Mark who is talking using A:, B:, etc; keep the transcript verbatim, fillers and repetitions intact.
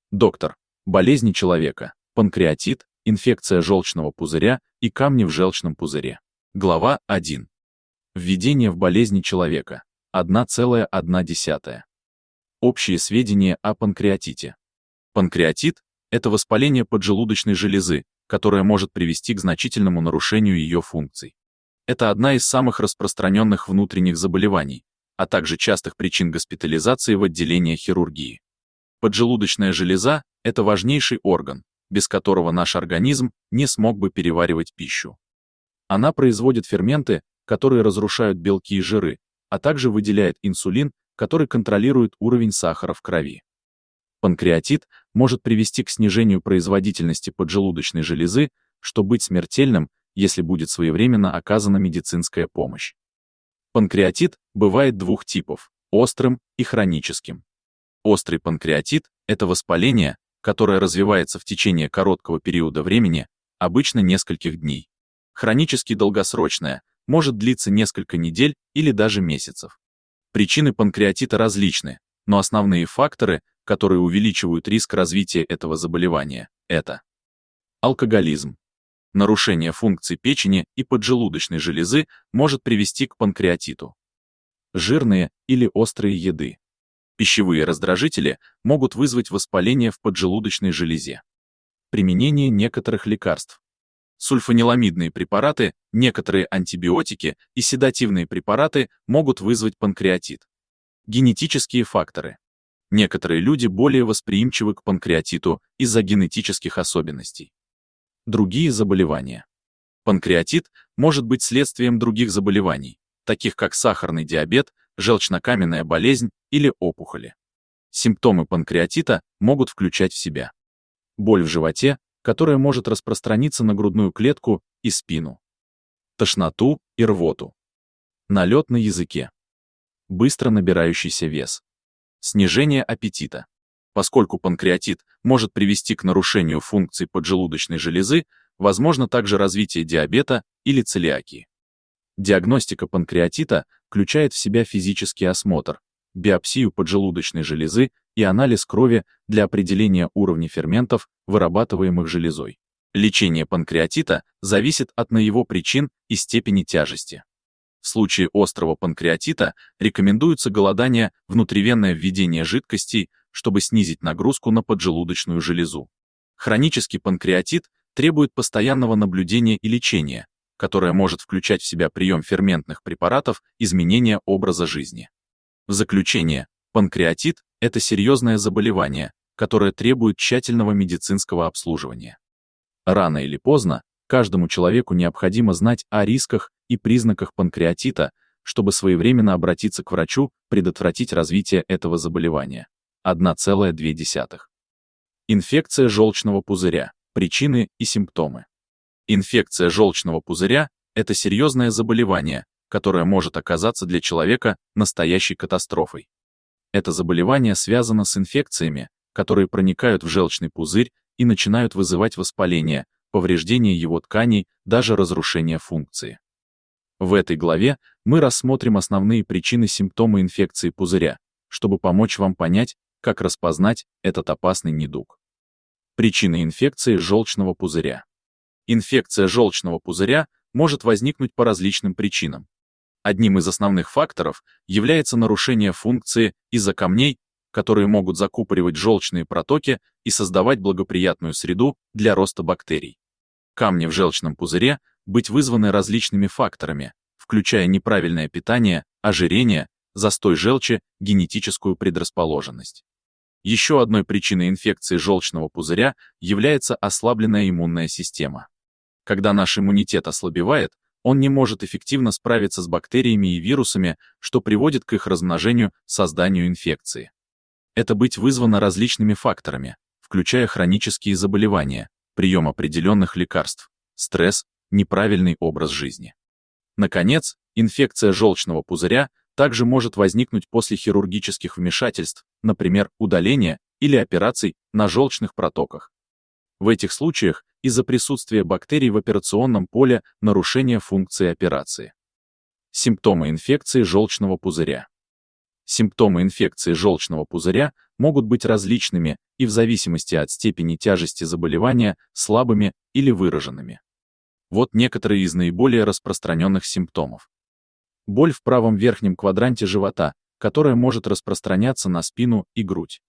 A: Доктор. Болезни человека. Панкреатит, инфекция желчного пузыря и камни в желчном пузыре. Глава первая. Введение в болезни человека. одна целая одна десятая. Общие сведения о панкреатите. Панкреатит – это воспаление поджелудочной железы, которое может привести к значительному нарушению ее функций. Это одна из самых распространенных внутренних заболеваний, а также частых причин госпитализации в отделениях хирургии. Поджелудочная железа – это важнейший орган, без которого наш организм не смог бы переваривать пищу. Она производит ферменты, которые разрушают белки и жиры, а также выделяет инсулин, который контролирует уровень сахара в крови. Панкреатит может привести к снижению производительности поджелудочной железы, что быть смертельным, если будет своевременно оказана медицинская помощь. Панкреатит бывает двух типов – острым и хроническим. Острый панкреатит – это воспаление, которое развивается в течение короткого периода времени, обычно нескольких дней. Хронически долгосрочное, может длиться несколько недель или даже месяцев. Причины панкреатита различны, но основные факторы, которые увеличивают риск развития этого заболевания, это алкоголизм. Нарушение функций печени и поджелудочной железы может привести к панкреатиту. Жирные или острые еды. Пищевые раздражители могут вызвать воспаление в поджелудочной железе. Применение некоторых лекарств. Сульфаниламидные препараты, некоторые антибиотики и седативные препараты могут вызвать панкреатит. Генетические факторы. Некоторые люди более восприимчивы к панкреатиту из-за генетических особенностей. Другие заболевания. Панкреатит может быть следствием других заболеваний, таких как сахарный диабет, желчнокаменная болезнь или опухоли. Симптомы панкреатита могут включать в себя боль в животе, которая может распространиться на грудную клетку и спину, тошноту и рвоту, налет на языке, быстро набирающийся вес, снижение аппетита. Поскольку панкреатит может привести к нарушению функций поджелудочной железы, возможно также развитие диабета или целиакии. Диагностика панкреатита включает в себя физический осмотр, биопсию поджелудочной железы и анализ крови для определения уровня ферментов, вырабатываемых железой. Лечение панкреатита зависит от его причин и степени тяжести. В случае острого панкреатита рекомендуется голодание, внутривенное введение жидкостей, чтобы снизить нагрузку на поджелудочную железу. Хронический панкреатит требует постоянного наблюдения и лечения, которое может включать в себя прием ферментных препаратов, изменение образа жизни. В заключение, панкреатит – это серьезное заболевание, которое требует тщательного медицинского обслуживания. Рано или поздно каждому человеку необходимо знать о рисках и признаках панкреатита, чтобы своевременно обратиться к врачу, предотвратить развитие этого заболевания. одна целая две десятых. Инфекция желчного пузыря. Причины и симптомы. Инфекция желчного пузыря – это серьезное заболевание, которое может оказаться для человека настоящей катастрофой. Это заболевание связано с инфекциями, которые проникают в желчный пузырь и начинают вызывать воспаление, повреждение его тканей, даже разрушение функции. В этой главе мы рассмотрим основные причины и симптомы инфекции пузыря, чтобы помочь вам понять, как распознать этот опасный недуг. Причины инфекции желчного пузыря. Инфекция желчного пузыря может возникнуть по различным причинам. Одним из основных факторов является нарушение функции из-за камней, которые могут закупоривать желчные протоки и создавать благоприятную среду для роста бактерий. Камни в желчном пузыре быть вызваны различными факторами, включая неправильное питание, ожирение, застой желчи, генетическую предрасположенность. Еще одной причиной инфекции желчного пузыря является ослабленная иммунная система. Когда наш иммунитет ослабевает, он не может эффективно справиться с бактериями и вирусами, что приводит к их размножению, созданию инфекции. Это быть вызвано различными факторами, включая хронические заболевания, прием определенных лекарств, стресс, неправильный образ жизни. Наконец, инфекция желчного пузыря также может возникнуть после хирургических вмешательств, например, удаления или операций на желчных протоках. В этих случаях из-за присутствия бактерий в операционном поле нарушение функции операции. Симптомы инфекции желчного пузыря. Симптомы инфекции желчного пузыря могут быть различными и в зависимости от степени тяжести заболевания слабыми или выраженными. Вот некоторые из наиболее распространенных симптомов. Боль в правом верхнем квадранте живота, которая может распространяться на спину и грудь.